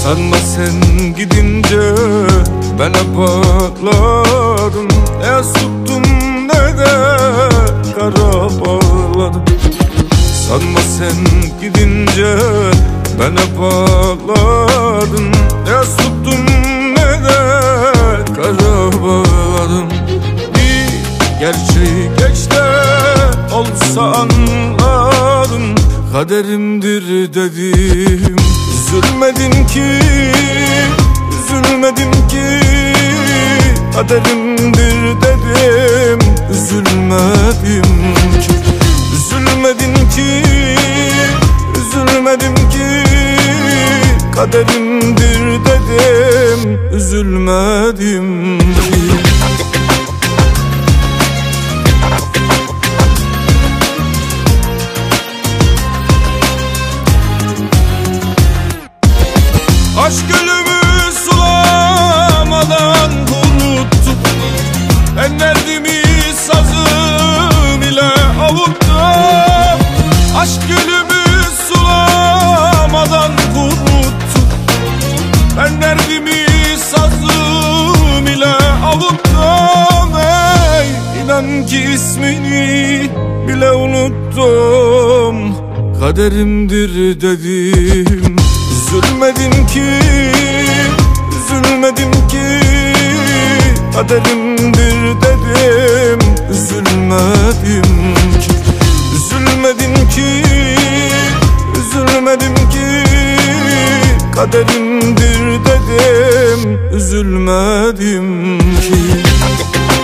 Sanma sen gidince ben hep ağladım. Ne yas tuttum ne de kara bağladım. Sanma sen gidince ben hep ağladım. Ne yas tuttum ne de kara bağladım. Bir gerçeği geç de olsa anladım. Kaderimdir dedim, üzülmedim ki, üzülmedim ki. Kaderimdir dedim, üzülmedim ki. Üzülmedim ki, üzülmedim ki. Kaderimdir dedim, üzülmedim ki. Aşk gölümü sulamadan kuruttum. Ben derdimi sazım ile avuttum. Aşk gölümü sulamadan kuruttum. Ben derdimi sazım ile avuttum. Ey, inan ki ismini bile unuttum. Kaderimdir dedim, üzülmedim ki, üzülmedim ki. Kaderimdir dedim, üzülmedim ki. Üzülmedim ki, üzülmedim ki. Kaderimdir dedim, üzülmedim ki.